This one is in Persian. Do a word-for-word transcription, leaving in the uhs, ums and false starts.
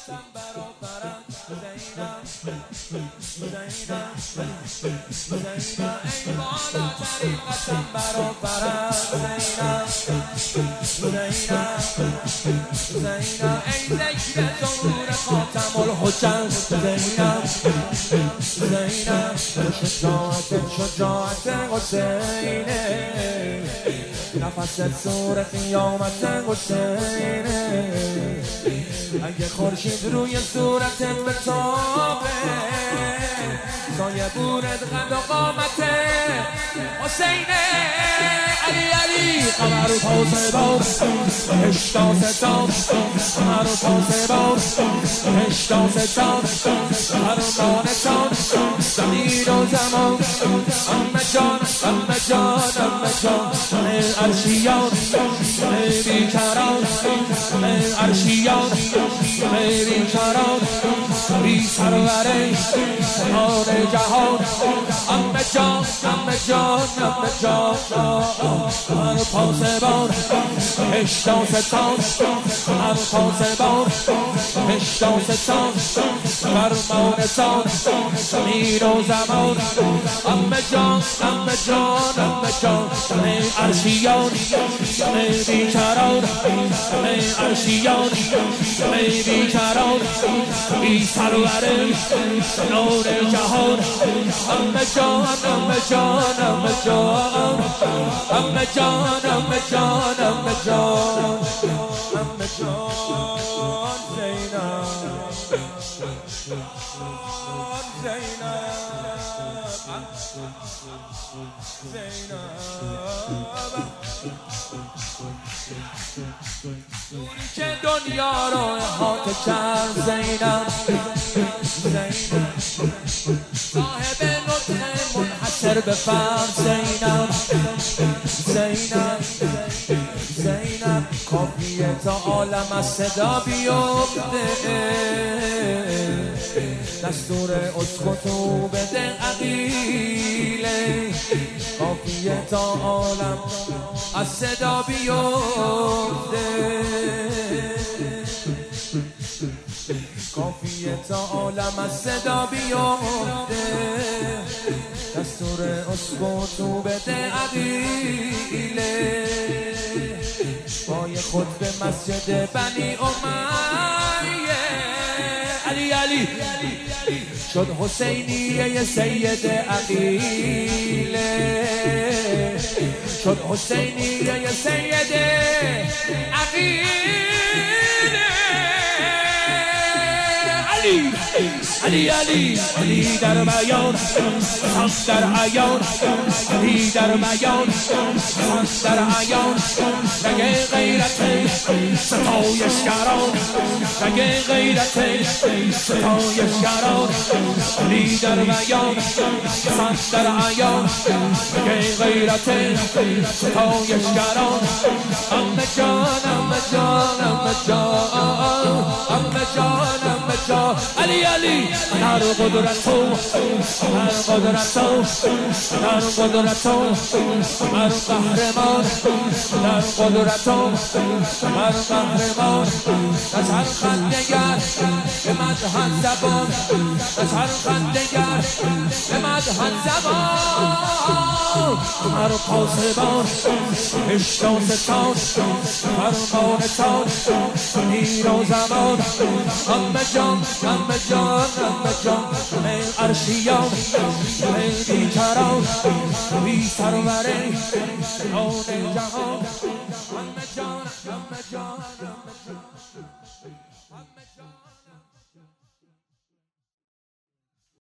قسم برابرم زینب زینب زینب ای بالاترین قسم برابرم زینب زینب زینب ای ذکر ظهور خاتم الحجج زینب زینب شجاعت شجاعت حسینه نفس سور قیامت حسینه اگه خورشید روی صورت بتابه سایه بورد قد و قامت حسینه علی علی قمر و پاس بار هشتا ستان قمر و پاس بار هشتا ستان فرمانتان زمین و زمان امه جان امه جان امه جان ای عرشیان ای بیکران ای عرشیان ای بیکران بی سروره آن جهان امه جان امه جان امه جان قمر پاسبان هشتا ستان قمر پاسبان هشتا ستان فرمانتان زمین و زمان امه جان امه جان امه جان ای عرشیان ای بیکران ای عرشیان ای بیکران بی سروره نور جهان امه جان امه جان امه جان امه جان امه جان امه جان امه جان زینب زینب نوری که دنیا رو احاطه کرد زینب زینب صاحب نطق منحصر به فرد زینب زینب زینب کافیه تا عالم از صدا بیفته دستور اسکتو بده عقیله کافیه تا عالم از صدا بیفته کافیه تا عالم از صدا بیفته دستور اسکتو بده عقیله پای خود به مسجد بنی امیه علی علی شد حسینیه سید عقیله شد حسینیه سید عقیله علی علی علی علی در بیان خاص در عیان علی در بیان خاص در عیان رگ غیرت ستایشگران رگ غیرت ستایشگران علی در بیان خاص در عیان رگ غیرت ستایشگران امه جان امه جان امه جان امه جان امه جان علی علی هر قدرت تو هر قدرت تو هر قدرت تو هر قهرمان هر قدرت تو هر قهرمان از هر خندگر به مدح زبان از هر خندگر به مدح زبان هر پاسبان هشتا ستان فرمانتان زمین و زمان امه جان امه جان امه جان ای عرشیان ای بیکران بی سروره آن جهان امه جان امه جان امه جان